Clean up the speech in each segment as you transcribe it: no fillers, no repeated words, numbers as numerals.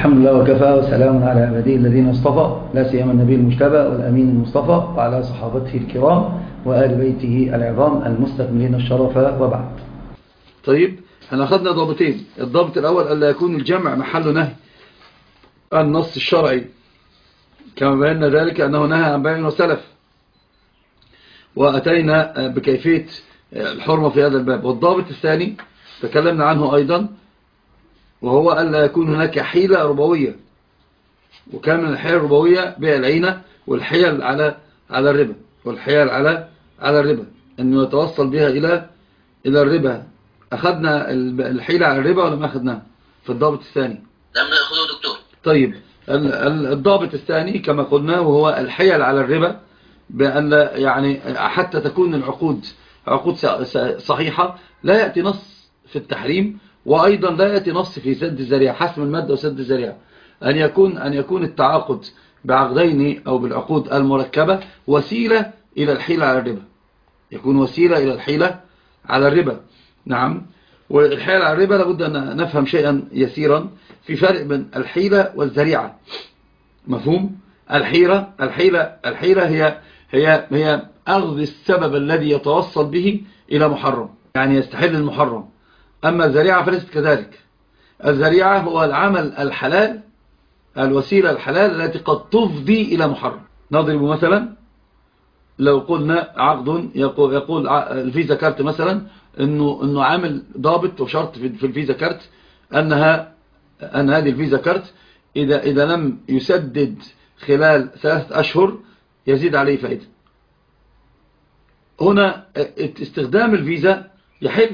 الحمد لله وكفى وسلام على عباده الذين اصطفى، لا سيما النبي المجتبى والأمين المصطفى وعلى صحابته الكرام وآل بيته العظام المستكملين الشرف، وبعد. طيب، احنا أخذنا ضابطين. الضابط الأول ألا يكون الجمع محل نهي النص الشرعي، كما بينا ذلك أنه نهى عن بيع وسلف، وأتينا بكيفية الحرمة في هذا الباب. والضابط الثاني تكلمنا عنه أيضا، وهو ألا يكون هناك حيلة ربوية. وكان من الحيل الربوية بيع العينة والحيل على الربا، والحيل على الربا أنه يتوصل بها إلى الربا. أخذنا الحيلة على الربا ولا ما أخذناها في الضابط الثاني؟ لم نأخذه دكتور. طيب، الضابط الثاني كما قلنا وهو الحيل على الربا، بأن يعني حتى تكون العقود عقود صحيحة، لا يأتي نص في التحريم، وأيضا لا يأتي نص في سد الذريعة، حسم المادة وسد الذريعة. أن يكون التعاقد بعقدين أو بالعقود المركبة وسيلة إلى الحيلة على الربا، يكون وسيلة إلى الحيلة على الربا. نعم. والحيلة على الربا لابد أن نفهم شيئا يسيرا في فرق بين الحيلة والذريعة. مفهوم؟ الحيلة هي أخذ السبب الذي يتوصل به إلى محرم، يعني يستحل المحرم. أما الذريعة فليست كذلك. الذريعة هو العمل الحلال، الوسيلة الحلال التي قد تفضي إلى محرم. نضرب مثلا، لو قلنا عقد يقول الفيزا كارت مثلا إنه عامل ضابط وشرط في الفيزا كارت أن هذه الفيزا كارت إذا لم يسدد خلال 3 أشهر يزيد عليه فائدة. هنا استخدام الفيزا يحل،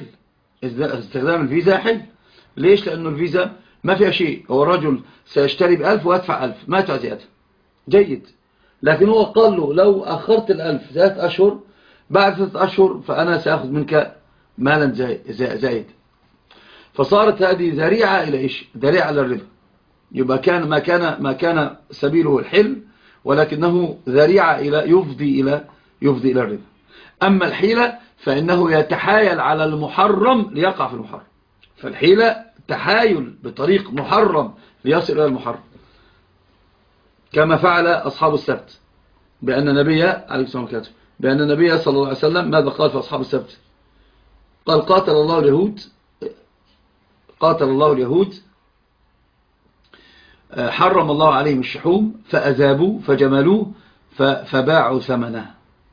ليش؟ لأنه الفيزا ما فيها شيء، هو الرجل سيشتري ب1000 ويدفع 1000 ما يدفع زيادة، جيد. لكن هو قال له لو أخرت 1000 3 أشهر، بعد 3 أشهر فأنا سأخذ منك مالا زائد. فصارت هذه ذريعة إلى إيش؟ ذريعة للربا. يبقى ما كان سبيله الحل، ولكنه ذريعة يفضي إلى الربا. أما الحيلة فإنه يتحايل على المحرم ليقع في المحرم. فالحيلة تحايل بطريق محرم ليصل إلى المحرم، كما فعل أصحاب السبت، بأن النبي عليه الصلاة والسلام بأن النبي صلى الله عليه وسلم ماذا قال في أصحاب السبت؟ قال قاتل الله اليهود حرم الله عليهم الشحوم فأذابوا فجملوه فباعوا ثمنه،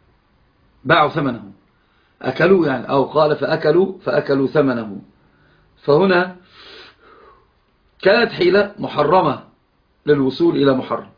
أكلوا يعني، أو قال فأكلوا ثمنه. فهنا كانت حيلة محرمة للوصول إلى محرم،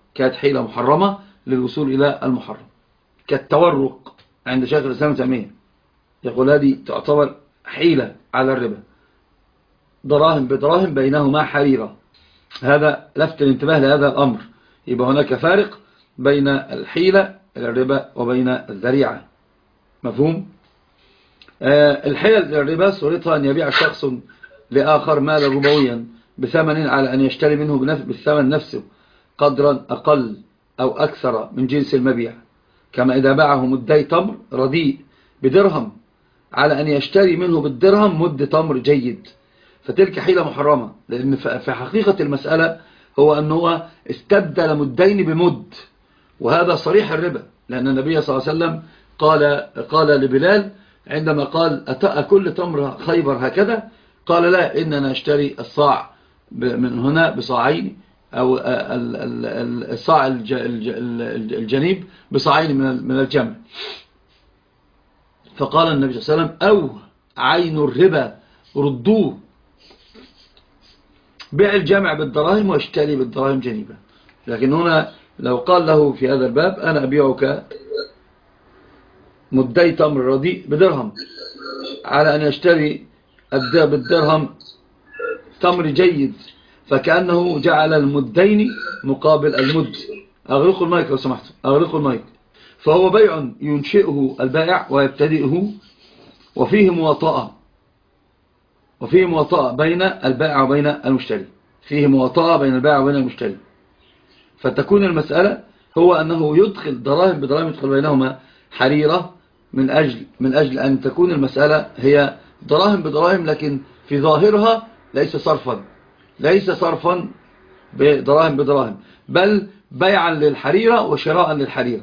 المحرم، كالتورق عند شيخ الإسلام تيمية، يقول هذه تعتبر حيلة على الربا، دراهم بدراهم بينهما حريرة. هذا لفت الانتباه لهذا الأمر. يبقى هناك فارق بين الحيلة إلى الربا وبين الذريعة. مفهوم؟ الحيلة إلى الربا صورتها أن يبيع شخص لآخر مالا ربويا بثمن على أن يشتري منه بالثمن نفسه قدرا أقل أو أكثر من جنس المبيع، كما إذا باعه مدي تمر رديء بدرهم على أن يشتري منه بالدرهم مد تمر جيد. فتلك حيلة محرمة، لأن في حقيقة المسألة هو أنه استبدل مدين بمد، وهذا صريح الربا. لأن النبي صلى الله عليه وسلم قال لبلال عندما قال أكل تمر خيبر هكذا؟ قال لا، إننا نشتري الصاع من هنا بصاعين، أو الصاع الجنيب بصاعين من الجمع. فقال النبي صلى الله عليه وسلم أو عين الربا ردوه، بيع الجمع بالدراهم واشتري بالدراهم جنيبا. لكن هنا لو قال له في هذا الباب أنا أبيعك مدي تمر رديء بدرهم على أن يشتري بالدرهم تمر جيد، فكأنه جعل المدين مقابل المد. أغلقوا المايك لو سمحتم، أغلقوا المايك. فهو بيع ينشئه البائع ويبتدئه، وفيه مواطأة بين البائع وبين المشتري. فتكون المسألة هو أنه يدخل دراهم بدراهم، يدخل بينهما حريرة من أجل أن تكون المسألة هي دراهم بدراهم، لكن في ظاهرها ليس صرفا بدراهم بدراهم، بل بيعا للحريرة وشراء للحريرة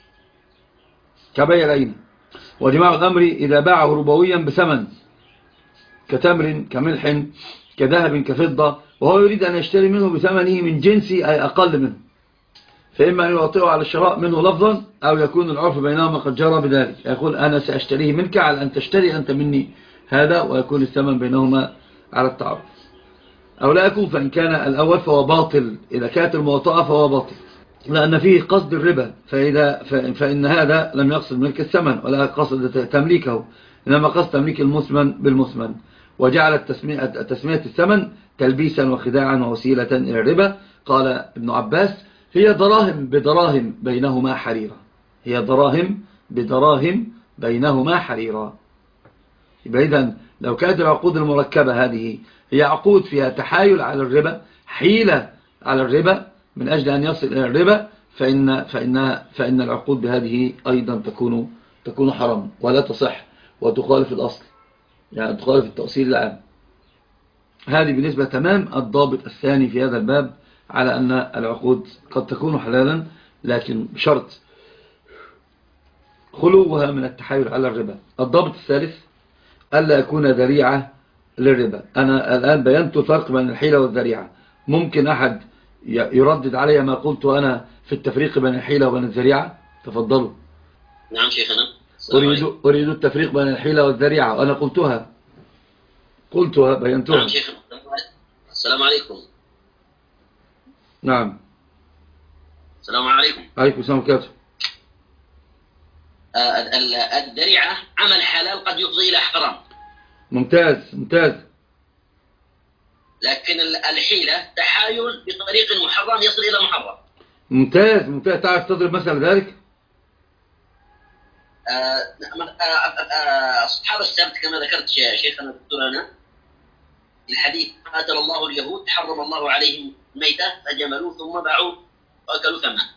كبيع العين. وجماع الأمر إذا باعه ربويا بثمن كتمر كملح كذهب كفضة، وهو يريد أن يشتري منه بثمنه من جنسي أي أقل منه، فإما أن يوطئه على الشراء منه لفظا، أو يكون العرف بينهما قد جرى بذلك، يقول أنا سأشتريه منك على أن تشتري أنت مني هذا، ويكون الثمن بينهما على التعارف. أو لا يكون، فإن كان الأول فهو باطل، إذا كانت الموطئة فهو باطل لأن فيه قصد الربا، فإن هذا لم يقصد ملك الثمن ولا قصد تمليكه، إنما قصد تمليك المثمن بالمثمن، وجعل تسمية الثمن تلبيسا وخداعا ووسيلة إلى الربا. قال ابن عباس هي دراهم بدراهم بينهما حريرة، هي دراهم بدراهم بينهما حريرة. يبقى إذن لو كانت العقود المركبة هذه هي عقود فيها تحايل على الربا، حيلة على الربا من أجل أن يصل إلى الربا، فإن العقود بهذه أيضا تكون حرام ولا تصح وتخالف الأصل، يعني تخالف التأصيل العام. هذه بالنسبة تمام الضابط الثاني في هذا الباب على أن العقود قد تكون حلالا، لكن بشرط خلوها من التحايل على الربا. الضابط الثالث ألا يكون ذريعة للربا. أنا الآن بينت الفرق بين الحيلة والذريعة، ممكن أحد يردد علي ما قلت أنا في التفريق بين الحيلة وبين الذريعة؟ تفضلوا. نعم شيخنا. أريد التفريق بين الحيلة والذريعة، وأنا قلتها بينتها. نعم شيخنا. السلام عليكم. نعم. السلام عليكم. عليكم السلام عليكم. الذريعة عمل حلال قد يفضي إلى حرام. ممتاز. لكن الحيلة تحايل بطريق محرم يصل إلى محرم. ممتاز. تعرف تضرب مثل ذلك؟ أصحاب السبت كما ذكرت شيخنا دكتورنا الحديث قاتل الله اليهود حرم الله عليهم الميتة فجملوه ثم باعوه وأكلوا ثمنه.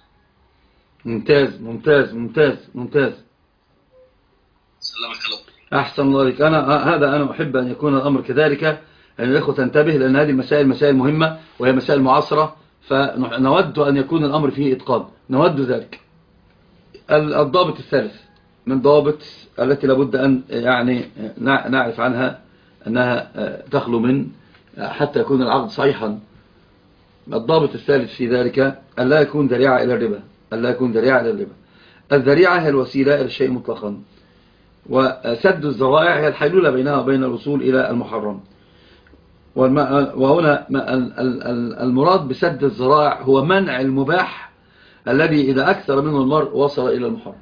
ممتاز. سلامك الله. أحسن الله عليك. أنا أحب أن يكون الأمر كذلك، أن الإخوة تنتبه، لأن هذه المسائل مسائل مهمة وهي مسائل معاصرة، فنود أن يكون الأمر فيه إتقان، نود ذلك. الضابط الثالث من ضابط التي لابد أن يعني نعرف عنها أنها تخلو من حتى يكون العقد صحيحا. الضابط الثالث في ذلك أن لا يكون ذريعة إلى الربا، الذريعة هي الوسيلة إلى الشيء مطلقا، وسد الذرائع هي الحيلولة بينها وبين الوصول إلى المحرم. وهنا المراد بسد الذرائع هو منع المباح الذي إذا أكثر منه المرء وصل إلى المحرم،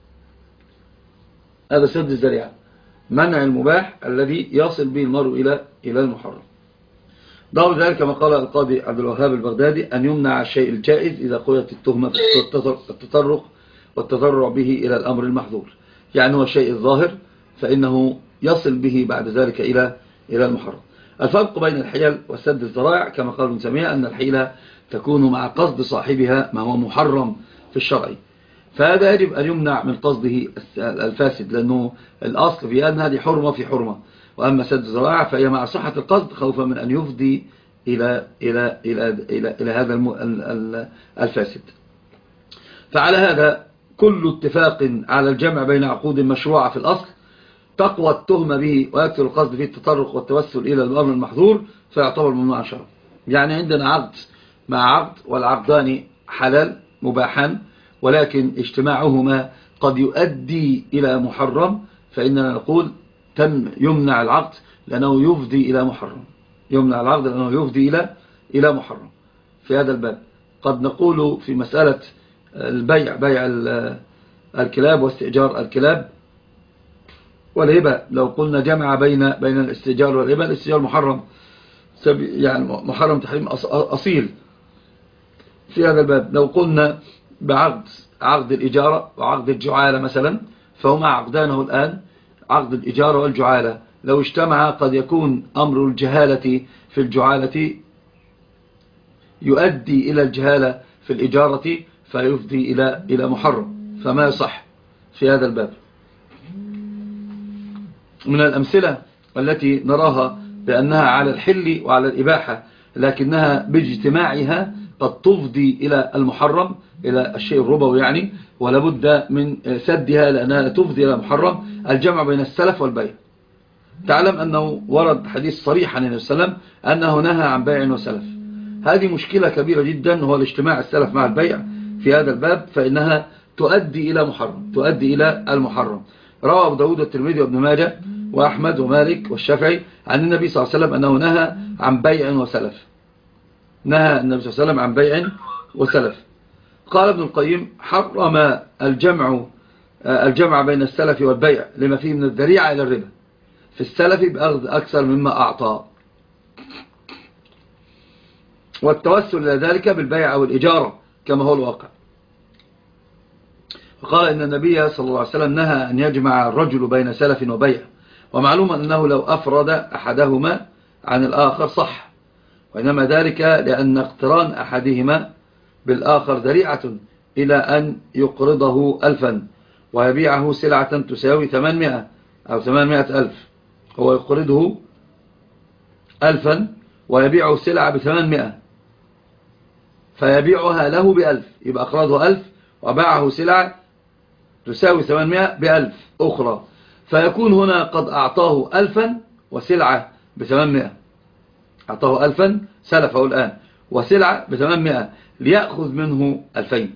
هذا سد الذريعة، منع المباح الذي يصل به المرء إلى المحرم. ضابط ذلك كما قال القاضي عبد الوهاب البغدادي أن يمنع الشيء الجائز إذا قويت التهمة في التطرق والتضرع به إلى الأمر المحظور، يعني هو الشيء الظاهر فإنه يصل به بعد ذلك إلى المحرم. الفرق بين الحيل وسد الذرائع كما قال ابن تيمية أن الحيلة تكون مع قصد صاحبها ما هو محرم في الشرع، فهذا يجب أن يمنع من قصده الفاسد، لأنه الأصل في أن هذه حرمة في حرمة. وأما سد الذرائع فهي مع صحة القصد خوفا من أن يفضي إلى هذا الفاسد. فعلى هذا كل اتفاق على الجمع بين عقود مشروعة في الأصل تقوى التهمة به ويكثر القصد فيه التطرق والتوسل إلى الأمر المحظور فيعتبر ممنوعا شرعا. يعني عندنا عقد مع عقد والعقدان حلال مباحان، ولكن اجتماعهما قد يؤدي إلى محرم، فإننا نقول يمنع العقد لأنه يفضي إلى محرم، يمنع العقد لأنه يفضي إلى محرم. في هذا الباب قد نقول في مسألة البيع، بيع الكلاب واستئجار الكلاب والهبة، لو قلنا جمع بين الاستئجار والهبة، الاستئجار محرم، يعني محرم تحريم أصيل. في هذا الباب لو قلنا عقد الإجارة وعقد الجعالة مثلا، فهما عقدانه الآن، عقد الإجارة والجعالة لو اجتمع قد يكون أمر الجهالة في الجعالة يؤدي إلى الجهالة في الإجارة فيفضي إلى محرم، فما يصح في هذا الباب. من الأمثلة التي نراها بأنها على الحل وعلى الإباحة لكنها باجتماعها قد تفضي إلى المحرم، إلى الشيء الربوي يعني، ولا بد من سدها لأنها تفضي إلى المحرم. الجمع بين السلف والبيع. تعلم أنه ورد حديث صريح عن النبي صلى الله عليه وسلم أنه نهى عن بيع وسلف. هذه مشكلة كبيرة جدا، هو الاجتماع السلف مع البيع في هذا الباب، فإنها تؤدي إلى محرم، تؤدي إلى المحرم. روى أبو داود والترمذي وابن ماجه وأحمد ومالك والشافعي عن النبي صلى الله عليه وسلم أنه نهى عن بيع وسلف. نهى النبي صلى الله عليه وسلم عن بيع وسلف. قال ابن القيم: حرم الجمع بين السلف والبيع لما فيه من الذريعة إلى الربا في السلف بأخذ أكثر مما أعطى، والتوسل إلى ذلك بالبيع أو الإجارة كما هو الواقع. وقال إن النبي صلى الله عليه وسلم نهى أن يجمع الرجل بين سلف وبيع، ومعلوم أنه لو أفرد أحدهما عن الآخر صح، وإنما ذلك لأن اقتران أحدهما بالآخر ذريعة إلى أن يقرضه 1000 ويبيعه سلعة تساوي 800 أو 800,000. هو يقرضه 1000 ويبيعه سلعة ب800 فيبيعها له ب1000، يبقى أقرضه 1000 وباعه سلعة تساوي 800 ب1000 أخرى، فيكون هنا قد أعطاه 1000 وسلعة ب800. أعطاه 1000 سلفه الآن وسلعة ب800 ليأخذ منه 2000،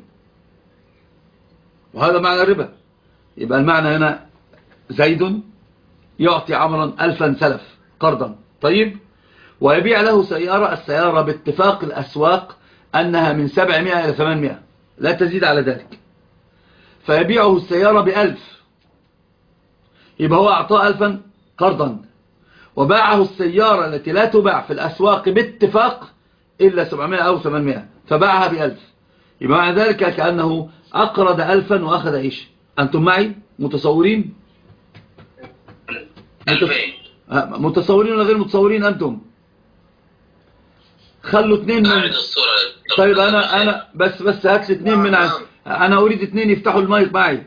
وهذا معنى الربا. يبقى المعنى هنا زيد يعطي عمرا 1000 سلف قرضا، طيب، ويبيع له سيارة، السيارة باتفاق الأسواق أنها من 700 إلى 800 لا تزيد على ذلك، فيبيعه السيارة ب1000، يبقى هو أعطاه 1000 قرضا وباعه السيارة التي لا تباع في الأسواق باتفاق إلا 700 أو 800، فباعها ب1000. يبقى معنى ذلك كأنه أقرض 1000 وأخذ إيش؟ أنتم معي متصورين؟ متصورين ولا غير متصورين أنتم؟ خلوا 2 من طيب أنا بس هات 2 من أنا أريد 2 يفتحوا المايك معي.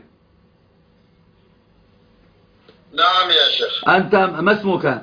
نعم يا شيخ. أنت ما اسمك؟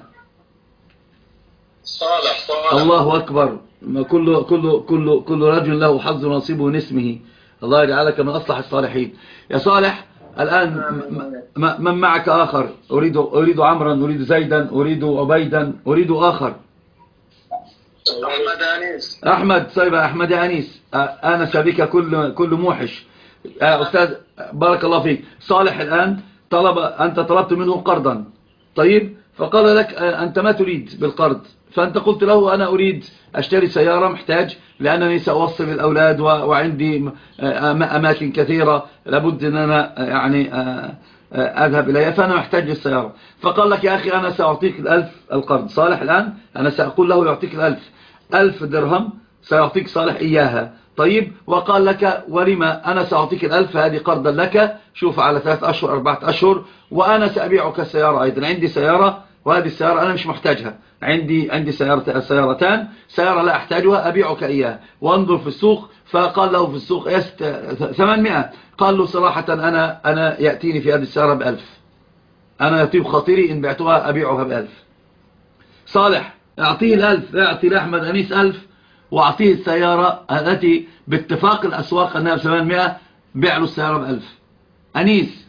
صالح. الله أكبر. كل رجل له حظ ونصيبه من اسمه. الله يجعلك من أصلح الصالحين. يا صالح الآن من معك آخر؟ أريد عمرا، أريد زيدا، أريد عبيدا، أريد آخر. أحمد أنيس. أحمد. طيب أحمد يا أنيس، آنس بك كل موحش. أستاذ بارك الله فيك. صالح الآن أنت طلبت منه قرضا، طيب، فقال لك أنت ما تريد بالقرض، فأنت قلت له أنا أريد أشتري سيارة، محتاج لأنني سأوصل الأولاد وعندي أماكن كثيرة لابد أن أنا يعني أذهب إليها، فأنا محتاج للسيارة. فقال لك يا أخي أنا سأعطيك 1000 القرض. صالح الآن أنا سأقول له يعطيك 1000 درهم سيعطيك صالح إياها، طيب، وقال لك ولما أنا سأعطيك 1000 هذه قرضا لك، شوف على 3 أشهر 4 أشهر، وأنا سأبيعك السيارة أيضا. عندي سيارة وهذه السيارة أنا مش محتاجها، عندي سيارتان، سيارة لا أحتاجها أبيعك إياها، وانظر في السوق. فقال له في السوق 800. قال له صراحة أنا يأتيني في هذه السيارة ب1000، أنا يطيب خاطري إن بعتها أبيعها ب1000. صالح أعطيه 1000، أعطي لأحمد أنيس 1000 وأعطيه السيارة التي باتفاق الأسواق أنها ب800، بيع له السيارة ب1000. أنيس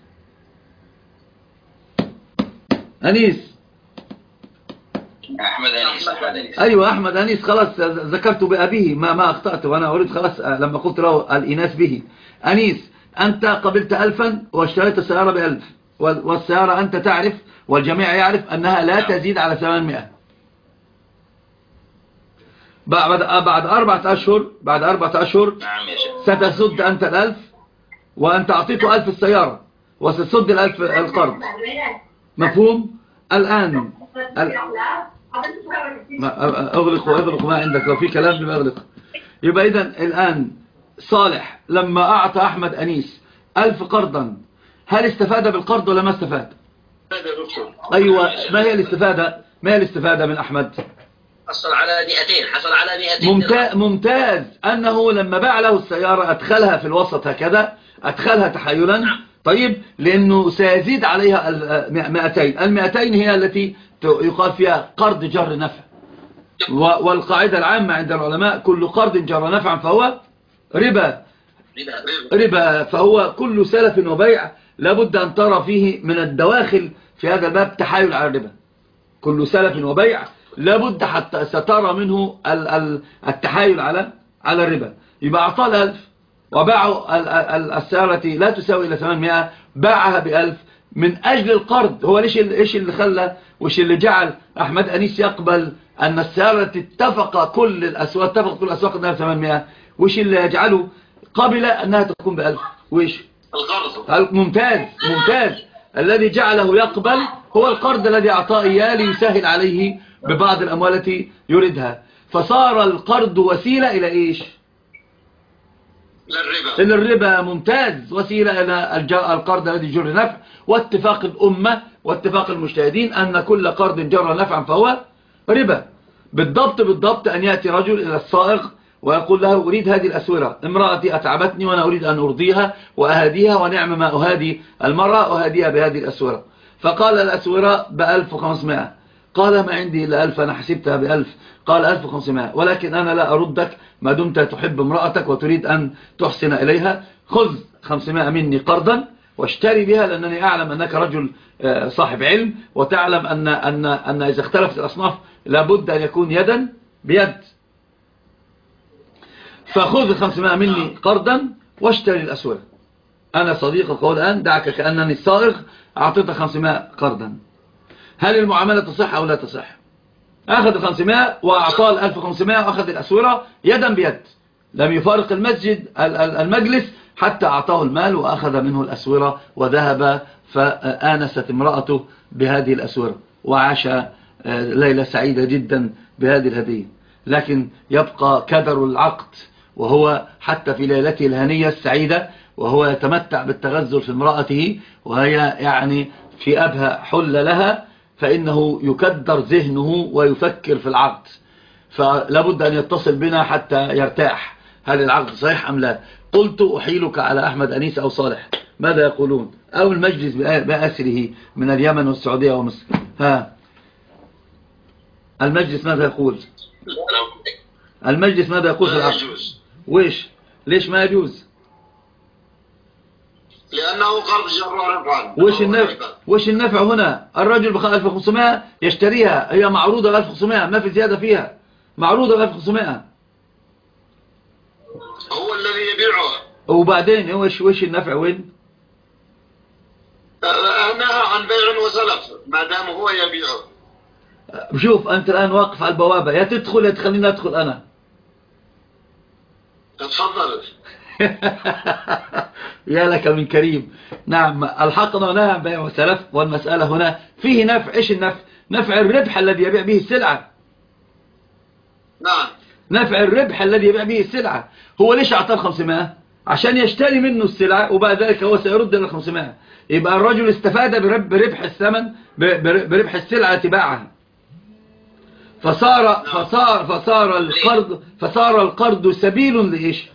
أحمد أنيس. أيوة أحمد أنيس، خلاص ذكرت بأبيه ما أخطأت، وأنا أريد خلاص لما قلت له الإناث به. أنيس أنت قبلت 1000 واشتريت السيارة ب1000، والسيارة أنت تعرف والجميع يعرف أنها لا تزيد على 800. بعد 4 أشهر ستسد أنت 1000 وأنت أعطيته 1000 السيارة وستسد 1000 القرض. مفهوم؟ الآن أغلق ما عندك، لو في كلام بما أغلق. يبقى إذن الآن صالح لما أعطى أحمد أنيس 1000 قرضا، هل استفاد بالقرض ولا ما استفاد؟ أيوة، ما هي الاستفادة من أحمد؟ حصل على 200. ممتاز. أنه لما باع له السيارة أدخلها في الوسط هكذا، أدخلها تحايلا، طيب، لأنه سيزيد عليها 200. 200 هي التي يقال فيها قرض جر نفع. والقاعدة العامة عند العلماء كل قرض جر نفعا فهو ربا. فهو كل سلف وبيع لابد أن ترى فيه من الدواخل في هذا الباب تحايل على الربا. كل سلف وبيع لابد حتى سترى منه التحايل على الربا. يبقى أعطاه 1000 وباعوا السيارة التي لا تساوي إلى 800 باعها ب1000 من أجل القرض. هو إيش اللي خلى وإيش اللي جعل أحمد أنيس يقبل أن السيارة اتفق كل الأسواق أنها 800؟ وإيش اللي يجعله قبل أنها تكون ب1000؟ وإيش القرض؟ ممتاز. الذي جعله يقبل هو القرض الذي أعطاه إياه ليسهل عليه ببعض الأموال التي يريدها. فصار القرض وسيلة إلى إيش؟ إلى الربا. ممتاز. وسيلة إلى القرض الذي جر نفع، واتفاق الأمة واتفاق المجتهدين أن كل قرض جر نفعا فهو ربا. بالضبط أن يأتي رجل إلى الصائغ ويقول له أريد هذه الأسورة، امرأتي أتعبتني وأنا أريد أن أرضيها وأهديها، ونعم ما أهدي المرأة أهديها بهذه الأسورة. فقال الأسورة ب1500. قال ما عندي إلا 1000، أنا حسبتها ب1000. قال 1500، ولكن أنا لا أردك ما دمت تحب امرأتك وتريد أن تحسن إليها. خذ 500 مني قرضا واشتري بها، لأنني أعلم أنك رجل صاحب علم، وتعلم أن إذا اختلفت الأصناف لابد أن يكون يدا بيد. فخذ 500 مني قرضا واشتري الأسورة. أنا صديقك قول الآن دعك كأنني الصائغ أعطيتك 500 قرضا. هل المعاملة تصح أو لا تصح؟ أخذ 500 وأعطاه 1500 وأخذ الأسورة يدا بيد، لم يفارق المجلس حتى أعطاه المال وأخذ منه الأسورة وذهب، فآنست امرأته بهذه الأسورة وعاش ليلة سعيدة جدا بهذه الهدية. لكن يبقى كدر العقد، وهو حتى في ليلته الهنية السعيدة وهو يتمتع بالتغزل في امرأته وهي يعني في أبهى حل لها، فإنه يكدر ذهنه ويفكر في العقد. فلابد أن يتصل بنا حتى يرتاح هل العقد صحيح أم لا. قلت أحيلك على أحمد أنيس أو صالح، ماذا يقولون؟ أو المجلس بأسره من اليمن والسعودية ومصر. المجلس ماذا يقول؟ المجلس ماذا يقول في العقد؟ ويش؟ ليش ما يجوز؟ لأنه قرض جر نفعا. وش النفع هنا؟ الرجل ب 1500 يشتريها، هي معروضة ب 1500، ما في زيادة فيها، معروضة ب 1500. هو الذي يبيعها. وبعدين وش النفع وين؟ نهى عن بيع وسلف ما دام هو يبيعه. شوف أنت الآن واقف على البوابة، يا تدخل يا تخليني أدخل أنا. تفضل. يا لك من كريم. نعم، الحقنا ونهى عن بيع وسلف، والمسألة هنا فيه نفع. إيش النفع؟ نفع الربح الذي يبيع به السلعة. نعم، نفع الربح الذي يبيع به السلعة. هو ليش أعطاه 500؟ عشان يشتري منه السلعة وبعد ذلك هو سيرد ال 500. يبقى الرجل استفاد بربح الثمن، بربح السلعة التي باعها. فصار القرض سبيل لإيش؟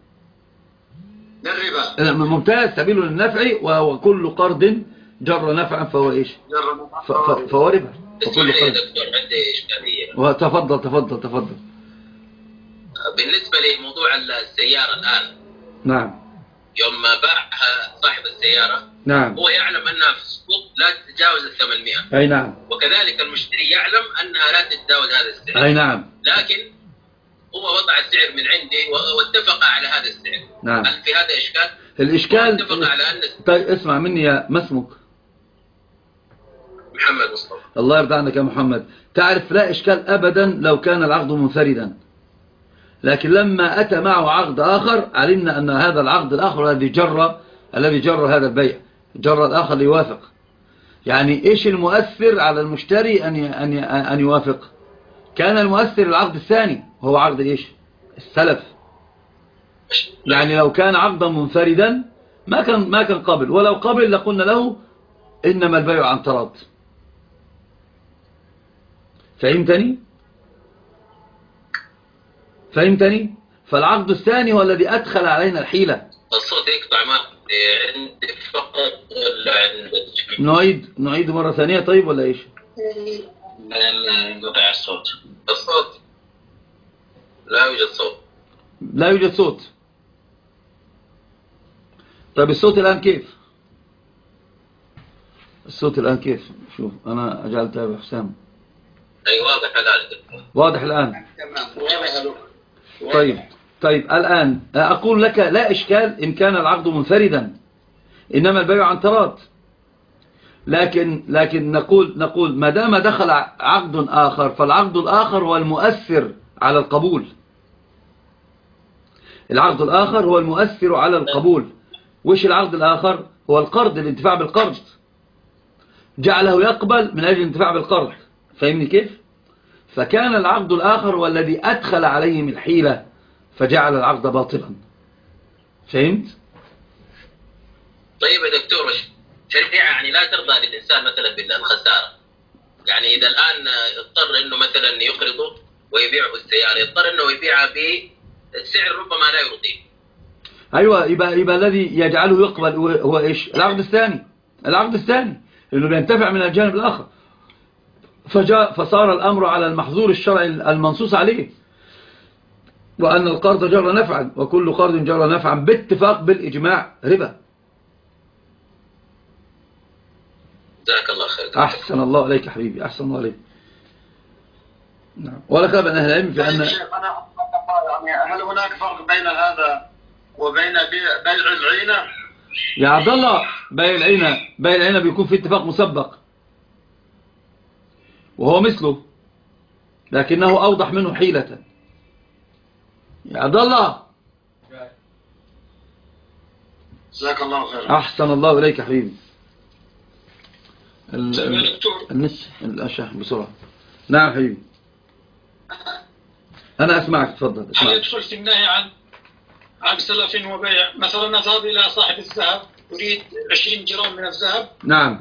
للربا. ممتاز، سبيل للنفع، وكل قرض جر نفعا فهو إيش؟ فهو ربا. وكل قرض. دكتور عندي إشكالية. تفضل. بالنسبة لموضوع السيارة الآن، نعم، يوم باعها صاحب السيارة، نعم، هو يعلم أنها في السوق لا تتجاوز 800. أي نعم. وكذلك المشتري يعلم أنها لا تتجاوز هذا السعر. أي نعم. لكن هو وضع السعر من عنده واتفق على هذا السعر. نعم. هل في هذا إشكال؟ الإشكال اتفق على أن طيب اسمع مني يا مسمك. محمد مصطفى. الله يرضى عنك يا محمد. تعرف لا إشكال أبدا لو كان العقد منفردا، لكن لما أتى معه عقد آخر علمنا أن هذا العقد الآخر الذي جر هذا البيع جر الآخر ليوافق. يعني إيش المؤثر على المشتري أن يوافق؟ كان المؤثر العقد الثاني وهو عقد إيش؟ السلف. يعني لو كان عقدا منفردا ما كان قبل، ولو قبل لقلنا له إنما البيع عن تراض. فهمتني؟ فالعقد الثاني هو الذي أدخل علينا الحيلة. الصوت يقطع ما عندي فقط ولا عند نعيد مرة ثانية طيب ولا إيش؟ انقطع الصوت. الصوت لا يوجد صوت. لا يوجد صوت. طيب الصوت الآن كيف؟ الصوت الآن كيف؟ شوف أنا أجعلتها بحسام. أي واضح الآن. واضح الآن. تمام. طيب الآن أقول لك لا إشكال إن كان العقد منفردا، إنما البيع عن تراض. لكن نقول ما دام دخل عقد آخر فالعقد الآخر هو المؤثر على القبول. العقد الآخر هو المؤثر على القبول. وش العقد الآخر؟ هو القرض، الانتفاع بالقرض، جعله يقبل من أجل الانتفاع بالقرض. فاهمني كيف؟ فكان العقد الآخر هو الذي أدخل عليهم الحيلة فجعل العقد باطلا. فهمت؟ طيب يا دكتور، الشريعة يعني لا ترضى للإنسان مثلا بالخسارة. يعني إذا الآن اضطر إنه مثلا يقرضه ويبيعه السيارة، يضطر إنه يبيعها بسعر ربما لا يرضيه. أيوة، يبقى الذي يجعله يقبل هو إيش؟ العقد الثاني إنه بينتفع من الجانب الآخر. فصار الأمر على المحظور الشرعي المنصوص عليه، وأن القرض جرى نفعا، وكل قرض جرى نفعا باتفاق بالإجماع ربا. جزاك الله خير. أحسن الله عليك حبيبي، أحسن الله عليك. نعم. ولا خاب أن أهل العلم في أن يعني هل هناك فرق بين هذا وبين بيع العينة؟ يا عبد الله، بيع العينة بيكون في اتفاق مسبق وهو مثله، لكنه أوضح منه حيلة. يا عبد الله، جزاك الله خير. أحسن الله إليك حبيبي. دكتور الأشياء بسرعة. نعم حبيبي، أنا أسمعك، تفضل. هل يدخل في النهي عن سلف وبيع؟ مثلا أذهب إلى صاحب الذهب أريد 20 جرام من الذهب. نعم.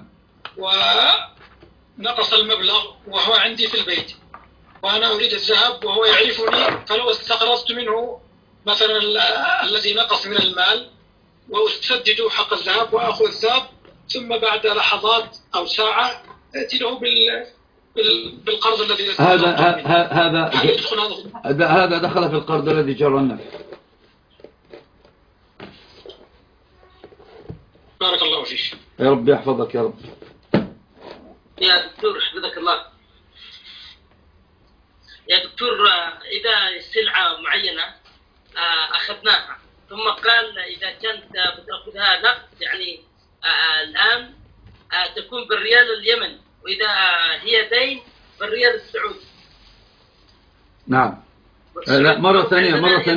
ونقص المبلغ وهو عندي في البيت، وأنا أريد الذهب وهو يعرفني، فلو استقرضت منه مثلا الذي نقص من المال وأسدد حق الذهب وأخذ الذهب، ثم بعد لحظات أو ساعة أتي له بالقرض الذي هذا دخل في القرض الذي جرى النفع. بارك الله فيك. يا رب يحفظك يا رب. يا دكتور حفظك الله. يا دكتور، إذا سلعة معينة أخذناها ثم قال إذا كنت بتأخذها نقد يعني الآن تكون بالريال اليمني، وإذا هي دين بالريال السعودي. نعم. لا، مرة ثانية.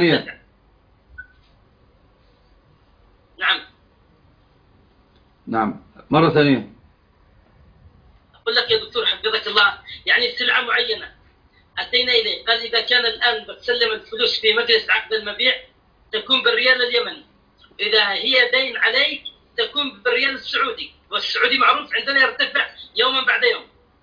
نعم، مرة ثانية. أقول لك يا دكتور حفظك الله، يعني سلعة معينة أتينا إليه قال إذا كان الآن بتسلم الفلوس في مجلس عقد المبيع تكون بالريال اليمني، إذا هي دين عليك تكون بالريال السعودي، والسعودي معروف عندنا يرتفع يوما بعد يوم.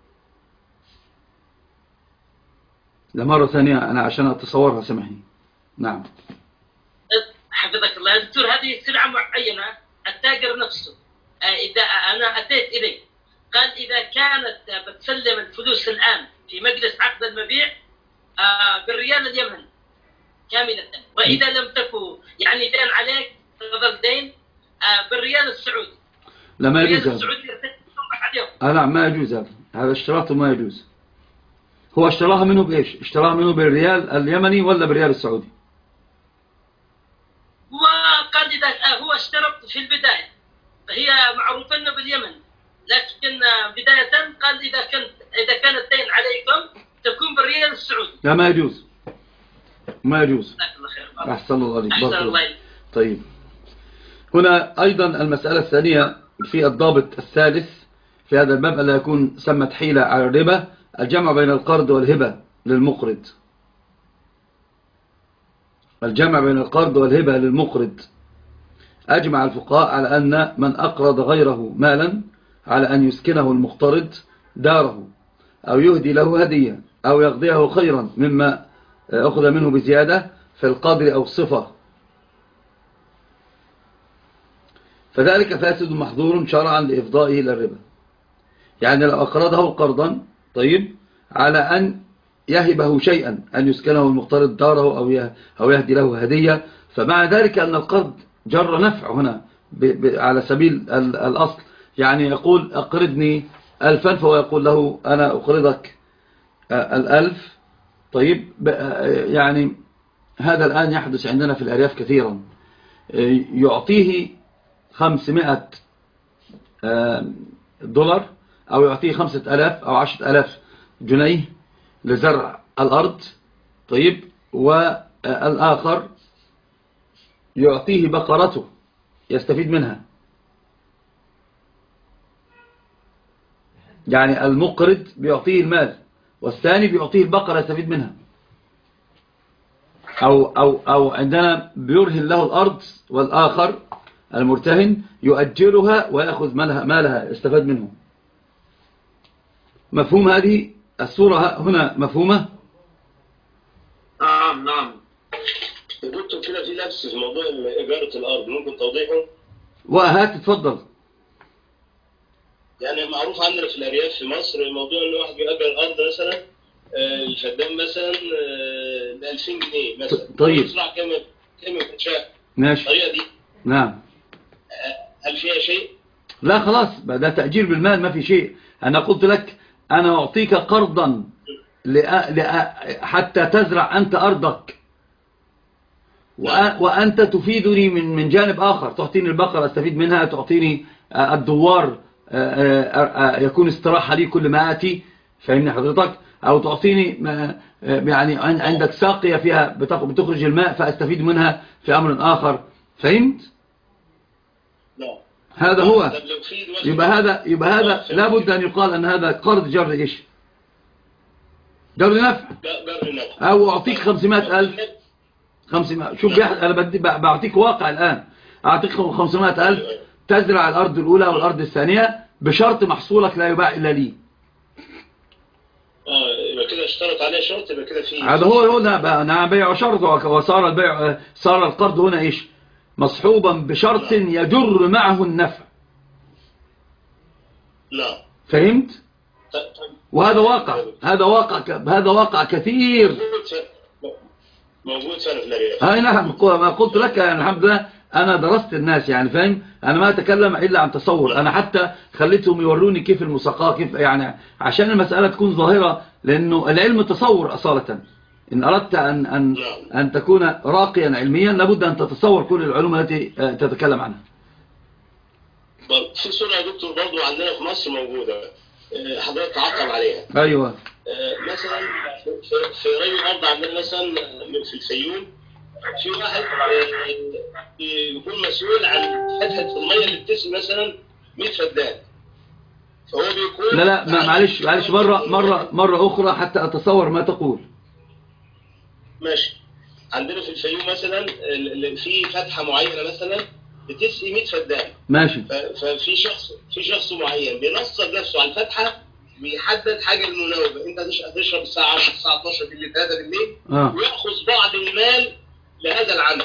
لمرة ثانية أنا عشان أتصورها، سمحني. نعم. حفظك الله يا دكتور، هذه سلعة معينة التاجر نفسه إذا أنا أتيت إليه قال إذا كانت بتسلم الفلوس الآن في مجلس عقد المبيع بالريال اليمني كاملة، وإذا لم تكن يعني دين عليك تظل دين بالريال السعودي. لا، ما يجوز هذا. نعم، ما يجوز هذا اشتراطه ما يجوز. هو اشتراها منه بإيش؟ اشتراها منه بالريال اليمني ولا بالريال السعودي؟ وقال إذا هو اشترط في البداية فهي معروفة أنه باليمن، لكن بداية قال إذا كان الدين عليكم تكون بالريال السعودي. لا، ما يجوز. أحسن الله عليك. طيب، هنا أيضا المسألة الثانية في الضابط الثالث في هذا الباب ألا يكون سمت حيلة على الربا، الجمع بين القرض والهبة للمقرض. الجمع بين القرض والهبة للمقرض. أجمع الفقهاء على أن من أقرض غيره مالا على أن يسكنه المقترض داره أو يهدي له هدية أو يقضيه خيرا مما أخذ منه بزيادة في القدر أو الصفة، فذلك فاسد محظور شرعا لإفضائه إلى الربا. يعني لو أقرضه قرضا طيب على أن يهبه شيئا، أن يسكنه المقترض داره أو يهدي له هدية، فمع ذلك أن القرض جر نفع هنا على سبيل الأصل. يعني يقول أقرضني 1000 فهو يقول له أنا أقرضك 1000. طيب يعني هذا الآن يحدث عندنا في الأرياف كثيرا، يعطيه 500 دولار أو يعطيه 5000 أو 10000 جنيه لزرع الأرض. طيب والآخر يعطيه بقرته يستفيد منها. يعني المقرض بيعطيه المال والثاني بيعطيه البقرة يستفيد منها، أو عندنا بيرهن له الأرض والآخر المرتهن يؤجرها ويأخذ مالها يستفاد منه. مفهوم هذه الصورة هنا؟ مفهومة؟ نعم. دكتور كده في لبس في موضوع إجارة الأرض، ممكن توضيحه؟ وهات تفضل. يعني معروف عندنا في الأرياف في مصر موضوع إن واحد بيأجر الأرض مثلا الفدان مثلا ب 2000 جنيه مثلا. طيب. يزرع كم شاء. ماشي. الطريقة دي. نعم. هل فيها شيء؟ لا خلاص، ده تأجير بالمال، ما في شيء. أنا قلت لك أنا أعطيك قرضا حتى تزرع أنت أرضك، وأنت تفيدني من جانب آخر، تعطيني البقرة استفيد منها، تعطيني الدوار يكون استراحة لي كل ما آتي، فهمني حضرتك، أو تعطيني يعني عندك ساقية فيها بتخرج الماء فأستفيد منها في أمر آخر. فهمت؟ لا. هذا هو. يبقى هذا لابد أن يقال أن هذا قرض جر إيش؟ جر نفع. أو أعطيك 500,000. 500. شوف أنا بعطيك واقع الآن، أعطيك 500,000 تزرع الأرض الأولى والأرض الثانية بشرط محصولك لا يباع إلا لي. يبقى كده اشترط عليه شرط، يبقى كده فيه. هذا هو هنا نعم بيع شرط، وصار البيع صار القرض هنا إيش؟ مصحوبا بشرط يجر معه النفع. لا. فهمت؟ وهذا واقع، هذا واقع كثير موجود فعلا في الأرياف. نعم. ما قلت لك يعني الحمد لله أنا درست الناس، يعني فاهم، أنا ما أتكلم إلا عن تصور. أنا حتى خليتهم يوروني كيف المساقات، كيف يعني عشان المسألة تكون ظاهرة، لأنه العلم تصور أصالة. إن أردت أن تكون راقيا علميا لابد أن تتصور كل العلوم التي تتكلم عنها. في صورة يا دكتور برضو عندنا في مصر موجودة، حضرتك تعقب عليها. أيوة. مثلا في ري الأرض عندنا مثلا في الفيوم في واحد يكون مسؤول عن فتحة المية اللي بتسقي مثلا 100 فدان، فهو بيكون لا معلش مرة أخرى حتى أتصور ما تقول. ماشي. عندنا في الفيوم مثلا في فتحة معينة مثلا بتسقي 100 فدان. ماشي. ففي شخص معين بينصب نفسه على الفتحة، بيحدد حاجة المناوبة، انت هتشرب الساعة 10 الساعة 12 بالليل 3 بالليل، ويأخذ بعض المال لهذا العمل.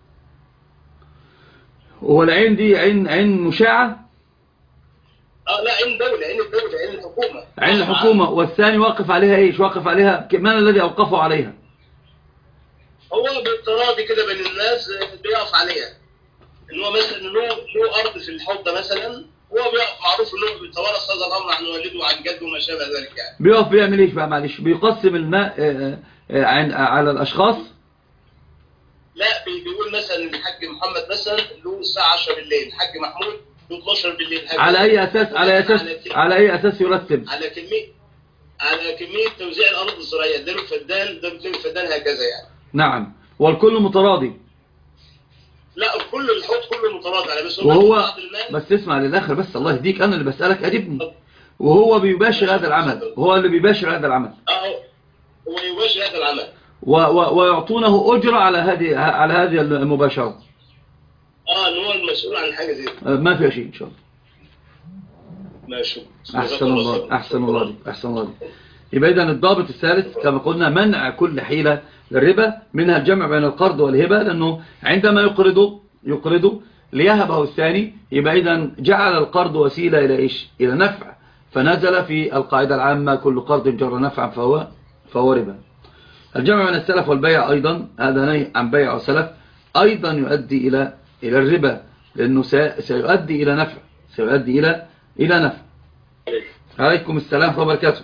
والعين دي عين مشاعة؟ لا، عين الدولة، عين الحكومة. عين الحكومة. والثاني واقف عليها ايش؟ واقف عليها من الذي اوقفه عليها؟ هو بالتراضي كده بين الناس بيقف عليها، ان هو مثلا له ارض في الحوضة مثلا، هو بيقف، معروف انه بيتوارث هذا الامر عن والده وعن جده وما شابه ذلك يعني. بيقف بيعمل ايش بقى معلش؟ بيقسم الماء على الاشخاص؟ لا، بيقول مثلا الحاج محمد مثلا له الساعة 10 بالليل، الحاج محمود له 12 بالليل. على اي اساس يرتب؟ على كمية توزيع الارض الزراعية، ده له فدان، ده له 2 فدان، هكذا يعني. نعم. والكل متراضي؟ لا، كل الحوض كله متراضي على وهو بس اسمع للاخر بس، الله يهديك، انا اللي بسألك اجبني. وهو بيباشر هذا العمل، هو اللي بيباشر هذا العمل. هو يباشر هذا العمل. ويعطونه أجرة على هذه المباشرة. ان هو المسؤول عن حاجة زي ما فيها شيء إن شاء الله. ماشي. أحسن الله. يبقى إذن الضابط الثالث كما قلنا منع كل حيلة للربا، منها الجمع بين القرض والهبة، لأنه عندما يقرض ليهبه الثاني، يبقى إذن جعل القرض وسيلة إلى إيش؟ إلى نفع، فنزل في القاعدة العامة كل قرض جر نفعا فهو فهو ربا. الجمع من السلف والبيع أيضا، هذا نهي عن بيع وسلف، أيضا يؤدي إلى الربا، لأنه سيؤدي إلى نفع، سيؤدي إلى نفع. عليكم السلام ورحمة الله وبركاته.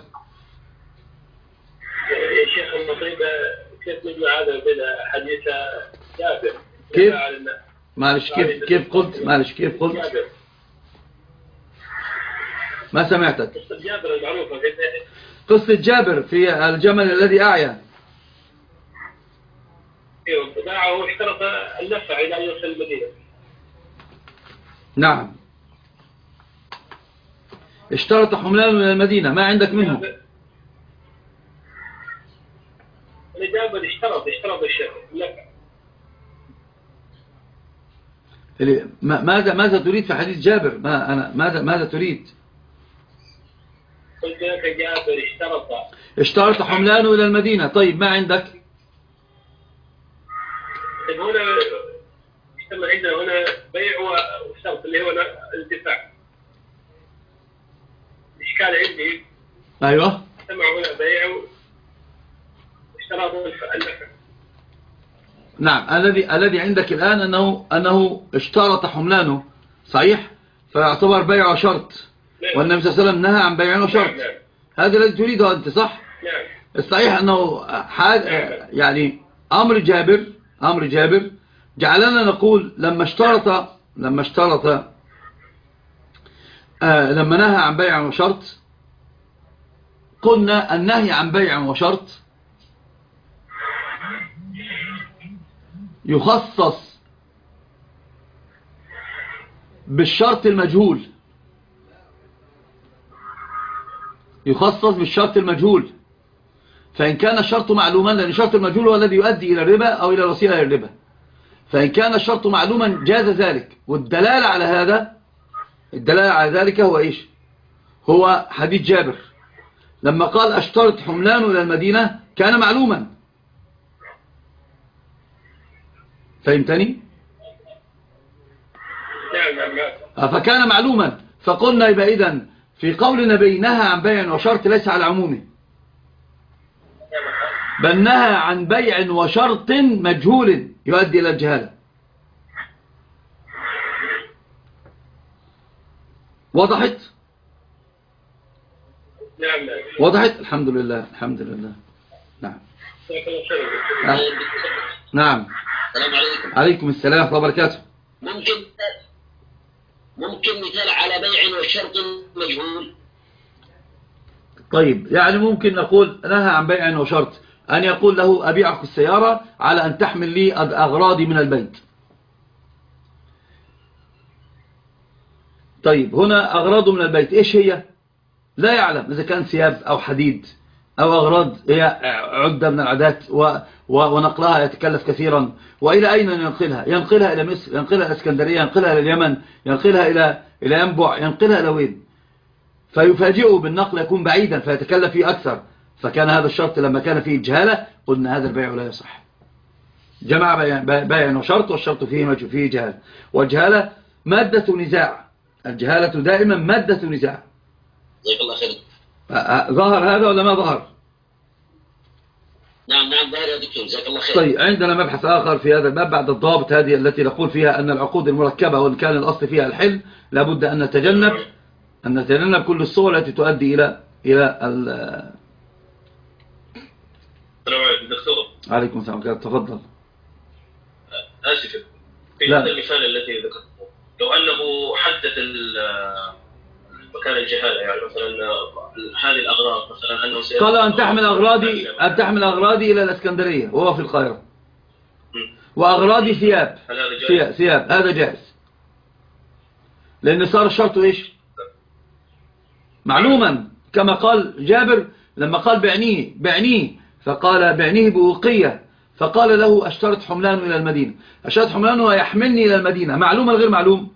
يا شيخ المطيب، كيف نجمع هذا بين حديث جابر؟ كيف؟ معلش كيف قلت؟ معلش كيف قلت؟ جابر. ما سمعتك. قصة جابر المعروفة. قصة جابر في الجمل الذي أعيا. ايوه، باعه واشترط النفع إلى أن يوصل المدينة. نعم، اشترط حملان من المدينة، ما عندك منه؟ جابر اشترط النفع. ماذا تريد في حديث جابر؟ ماذا تريد؟ قلت لك جابر اشترط حملانه إلى المدينة. طيب ما عندك؟ طيب هنا اشتغل عندنا هنا بيع وشرط اللي هو الدفاع. الإشكال عندي أيوة، سمع هنا بيع واشتراط النفع. نعم، الذي عندك الآن أنه اشترط حملانه، صحيح؟ فيعتبر بيع وشرط، والنبي صلى الله عليه وسلم نهى عن بيع وشرط. نعم. هذا الذي تريده أنت، صح؟ نعم. الصحيح أنه يعني أمر جابر جعلنا نقول لما نهى عن بيع وشرط، قلنا النهي عن بيع وشرط يخصص بالشرط المجهول، فإن كان الشرط معلوما، لأن الشرط المجهول هو الذي يؤدي إلى الربا أو إلى الوسيلة إلى الربا، فإن كان الشرط معلوما جاز ذلك. والدلالة على ذلك هو إيش؟ هو حديث جابر لما قال اشترط حملان إلى المدينة، كان معلوما. فهمتني؟ فكان معلوما، فقلنا يبقى إذن في قول النبي نهى عن بيع وشرط ليس على عمومه، بل نهى عن بيع وشرط مجهول يؤدي إلى الجهالة. وضحت؟ وضحت؟ الحمد لله. نعم. نعم. السلام عليكم. عليكم السلام ورحمة الله وبركاته. ممكن مثال على بيع وشرط مجهول. طيب، يعني ممكن نقول نهى عن بيع وشرط، أن يقول له أبيعك السيارة على أن تحمل لي أغراضي من البيت. طيب، هنا أغراضه من البيت إيش هي؟ لا يعلم، إذا كان ثياب أو حديد أو أغراض هي عدة من العادات، ونقلها يتكلف كثيرا. وإلى أين ينقلها إلى مصر، ينقلها إلى اسكندرية، ينقلها إلى اليمن، ينقلها إلى ينبع، ينقلها إلى وين؟ فيفاجئه بالنقل، يكون بعيدا فيتكلف فيه أكثر. فكان هذا الشرط لما كان فيه الجهالة قلنا هذا البيع لا يصح. جمع بيع وشرط، والشرط فيه جهالة، والجهالة مادة نزاع. الجهالة دائما مادة نزاع. جزاك الله خير. ظهر هذا ولا ما ظهر؟ نعم ظهر يا دكتور، جزاك الله خير. طيب، عندنا مبحث آخر في هذا الباب بعد الضوابط هذه التي نقول فيها أن العقود المركبة وإن كان الأصل فيها الحل، لابد أن نتجنب كل الصور التي تؤدي إلى السلام عليكم دكتور. عليكم السلام، تفضل. آسف، في هذا المثال الذي ذكرته، لو أنه حدد مكان الجهالة، يعني مثلا هذه الأغراض، مثلا أنه قال أن تحمل أغراضي إلى الإسكندرية وهو في القاهرة، وأغراضي ثياب، هذا جائز، لأن صار الشرط إيش؟ معلوما، كما قال جابر لما قال بعنيه، فقال بعنيه بوقية، فقال له اشترط حملان إلى المدينة. اشترط حملان ويحملني إلى المدينة، معلوم غير معلوم؟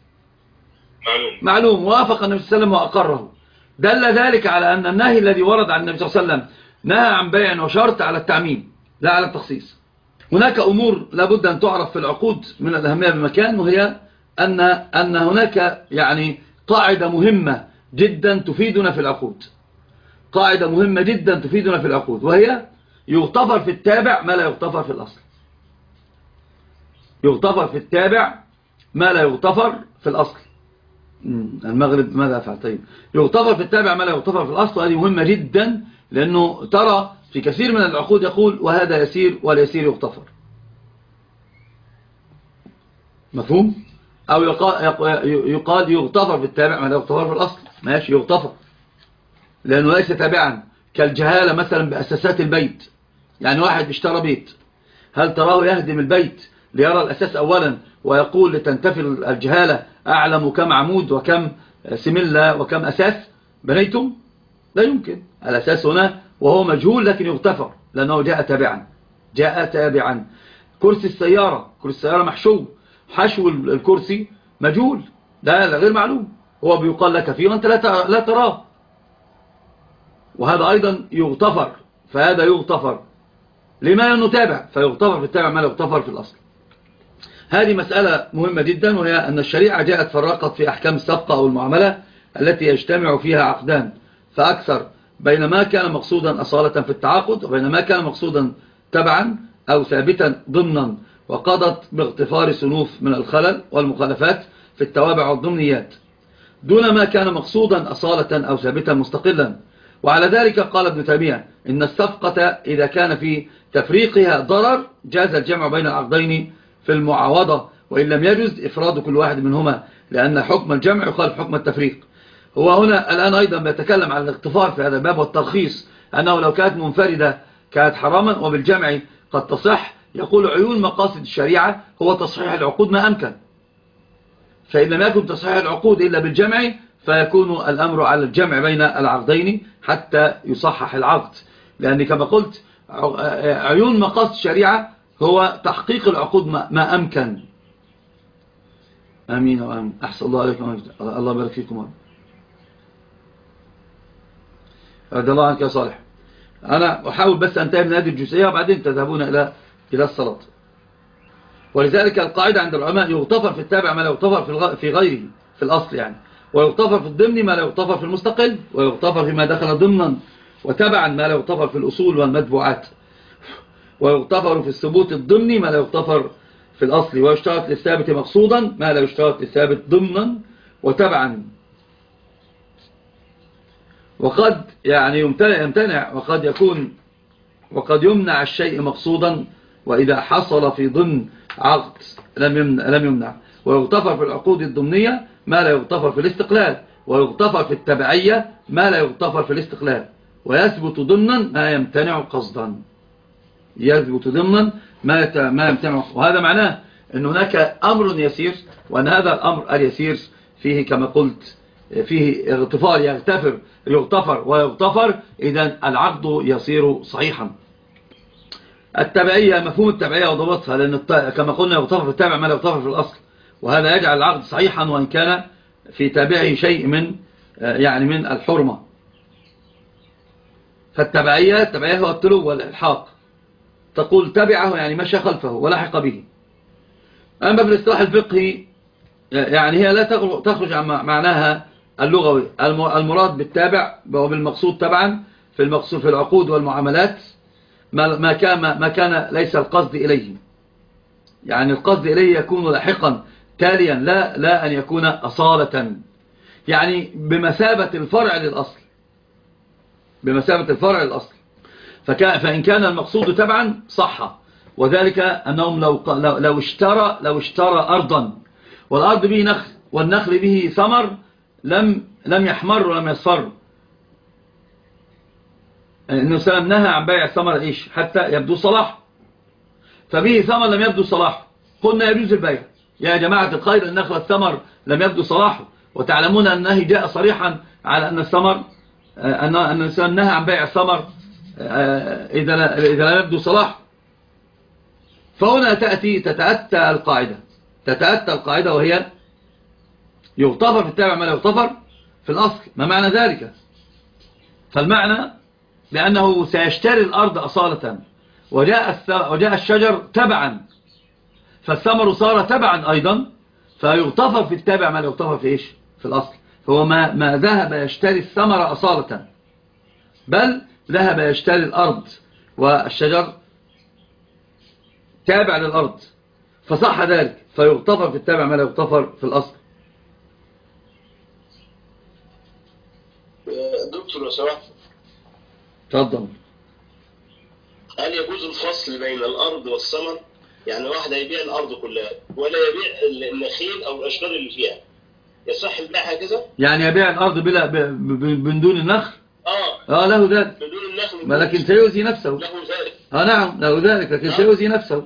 معلوم. وافق النبي صلى الله عليه وسلم وأقره. دل ذلك على أن النهي الذي ورد عن النبي صلى الله عليه وسلم نهى عن بيع وشرط على التعميم لا على التخصيص. هناك أمور لابد أن تعرف في العقود من الأهمية بمكان، وهي أن هناك يعني قاعدة مهمة جدا تفيدنا في العقود، قاعدة مهمة جدا تفيدنا في العقود، وهي يغتفر في التابع ما لا يغتفر في الأصل. يغتفر في التابع ما لا يغتفر في الأصل. المغرب ماذا أفعل؟ طيب، يغتفر في التابع ما لا يغتفر في الأصل، وهذه مهمة جدا، لأنه ترى في كثير من العقود يقول وهذا يسير واليسير يغتفر. مفهوم؟ أو يقال يغتفر في التابع ما لا يغتفر في الأصل. ماشي، يغتفر لأنه ليس تابعا، كالجهالة مثلا بأساسات البيت. يعني واحد اشترى بيت، هل تراه يهدم البيت ليرى الأساس أولا ويقول لتنتفي الجهالة أعلم كم عمود وكم سملة وكم أساس بنيتم؟ لا يمكن. الأساس هنا وهو مجهول لكن يغتفر لأنه جاء تابعا. جاء تابعا. كرسي السيارة حشو الكرسي مجهول، لا غير معلوم، هو بيقال لك فيه وأنت لا تراه، وهذا أيضا يغتفر. فهذا يغتفر لما أنه تابع، فيغتفر في التابع ما لا يغتفر في الأصل. هذه مسألة مهمة جدا، وهي أن الشريعة جاءت فرقت في أحكام الصفقة أو المعاملة التي يجتمع فيها عقدان فأكثر، بين ما كان مقصودا أصالة في التعاقد وبين ما كان مقصودا تبعا أو ثابتا ضمنا، وقضت باغتفار صنوف من الخلل والمخالفات في التوابع والضمنيات دون ما كان مقصودا أصالة أو ثابتا مستقلا. وعلى ذلك قال ابن تيمية إن الصفقة إذا كان في تفريقها ضرر جاز الجمع بين العقدين في المعاوضة، وإن لم يجوز إفراد كل واحد منهما، لأن حكم الجمع يخالف حكم التفريق. هو هنا الآن أيضا بيتكلم عن الاغتفار في هذا الباب والترخيص، أنه لو كانت منفردة كانت حراما وبالجمع قد تصح. يقول عيون مقاصد الشريعة هو تصحيح العقود ما أمكن، فإن لم يكن تصحيح العقود إلا بالجمع فيكون الأمر على الجمع بين العقدين حتى يصحح العقد، لأن كما قلت عيون مقاصد الشريعة هو تحقيق العقود ما أمكن. آمين وآمين. أحسن الله عليكم، الله يبارك فيكم. رضي الله عنك يا صالح. أنا أحاول بس أنتهي من هذه الجزئية وبعدين تذهبون إلى الصلاة. ولذلك القاعدة عند العلماء يغتفر في التابع ما لا يغتفر في غيره في الأصل يعني، ويغتفر في الضمن ما لا يغتفر في المستقل، ويغتفر فيما دخل ضمنا وتبعا ما لا يغتفر في الأصول والمتبوعات، ويغتفر في الثبوت الضمني ما لا يغتفر في الأصل، ويشترط للثابت مقصودا ما لا يشترط للثابت ضمنا وتبعا. وقد يعني يمتنع وقد يمنع الشيء مقصودا، وإذا حصل في ضمن عقد لم يمنع. ويغتفر في العقود الضمنية ما لا يغتفر في الاستقلال، ويغتفر في التبعية ما لا يغتفر في الاستقلال، ويثبت ضمنا ما يمتنع قصدا. يثبت ضمنا ما يمتنع، وهذا معناه أن هناك أمر يسير، وأن هذا الأمر اليسير فيه كما قلت فيه اغتفار، يغتفر ويغتفر، إذن العقد يصير صحيحا. التبعية، مفهوم التبعية وضبطها، لأن كما قلنا يغتفر في التابع ما لا يغتفر في الأصل، وهذا يجعل العقد صحيحا وإن كان في تابعه شيء من الحرمة. فالتبعية هو التلو والإلحاق، تقول تبعه يعني مشى خلفه ولحق به. أما في الاصطلاح الفقهي يعني هي لا تخرج عن معناها اللغوي. المراد بالتابع وبالمقصود تبعا في العقود والمعاملات ما كان ليس القصد إليه، يعني القصد إليه يكون لاحقا تاليا، لا أن يكون أصالة، يعني بمثابة الفرع للأصل. فإن كان المقصود تبعا صح، وذلك أنهم لو اشترى أرضا والأرض به نخل والنخل به ثمر لم يحمر ولم يصفر، النبي صلى الله عليه وسلم نهى عن بيع الثمر حتى يبدو صلاح، فبه ثمر لم يبدو صلاح، قلنا يجوز البيع يا جماعة الخير. النخل الثمر لم يبدو صلاحه، وتعلمون أن النهي جاء صريحا على أن الثمر أن الإنسان نهى عن بيع الثمر إذا لم يبدو صلاح. فهنا تتأتى القاعدة وهي يغتفر في التابع ما لا يغتفر في الأصل. ما معنى ذلك؟ فالمعنى بأنه سيشتري الأرض أصالة، وجاء الشجر تبعا، فالثمر صار تبعا أيضا، فيغتفر في التابع ما لا يغتفر في الأصل. فهو ما ذهب يشتري الثمر أصالة، بل ذهب يشتري الأرض والشجر تابع للأرض، فصح ذلك، فيغتفر في التابع ما لا يغتفر في الأصل. دكتور لو سمحت، تفضل. هل يجوز الفصل بين الأرض والثمر؟ يعني واحد هيبيع الأرض كلها ولا يبيع النخيل أو الأشجار اللي فيها، يصح البيع هكذا؟ يعني يبيع الأرض من دون النخل؟ له ذلك، بدون النخل، لكن سيؤذي نفسه. له ذلك. نعم له ذلك، لكن سيؤذي نفسه.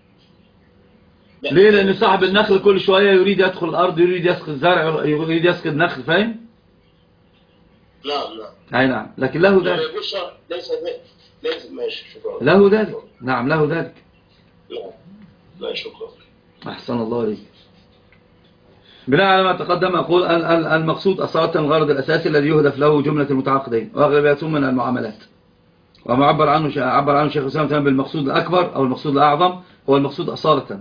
ليه؟ لأن صاحب النخل كل شوية يريد يدخل الأرض، يريد يسقي الزرع، يريد يسقي النخل، فاهم؟ نعم. أي نعم، لكن له ذلك. ليس ماشي، شكرا. له ذلك، نعم له ذلك. لا شكرا. أحسن الله عليك. بناء على ما تقدم أقول المقصود أصالة الغرض الأساسي الذي يهدف له جملة المتعاقدين وأغلبيتهم من المعاملات، وما عبر عنه شيخ الإسلام تمام بالمقصود الأكبر أو المقصود الأعظم هو المقصود أصالة،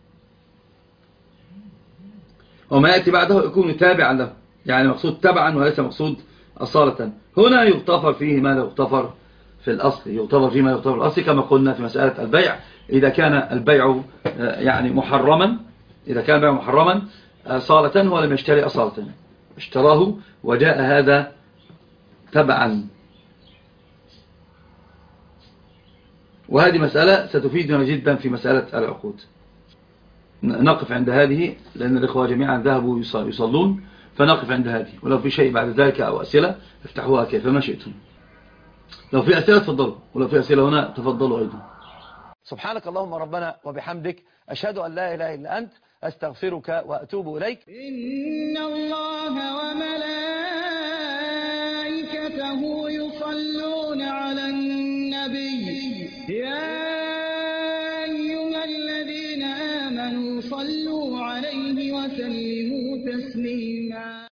وما يأتي بعده يكون تابعا له، يعني مقصود تبعا وليس مقصود أصالة. هنا يغتفر فيه ما لا يغتفر في الأصل، يغتفر فيه ما لا يغتفر في الأصل، كما قلنا في مسألة البيع. إذا كان البيع يعني محرما، إذا كان البيع محرما أصالة ولم يشتري أصالة، اشتراه وجاء هذا تبعا. وهذه مسألة ستفيدنا جدا في مسألة العقود. نقف عند هذه لأن الإخوة جميعا ذهبوا يصلون، فنقف عند هذه، ولو في شيء بعد ذلك أو أسئلة افتحوها كيفما شئتم. لو في أسئلة تفضلوا، ولو في أسئلة هنا تفضلوا أيضا. سبحانك اللهم ربنا وبحمدك، أشهد أن لا إله إلا أنت، أستغفرك وأتوب إليك. إن الله وملائكته يصلون على النبي، يا أيها الذين آمنوا صلوا عليه وسلموا تسليما.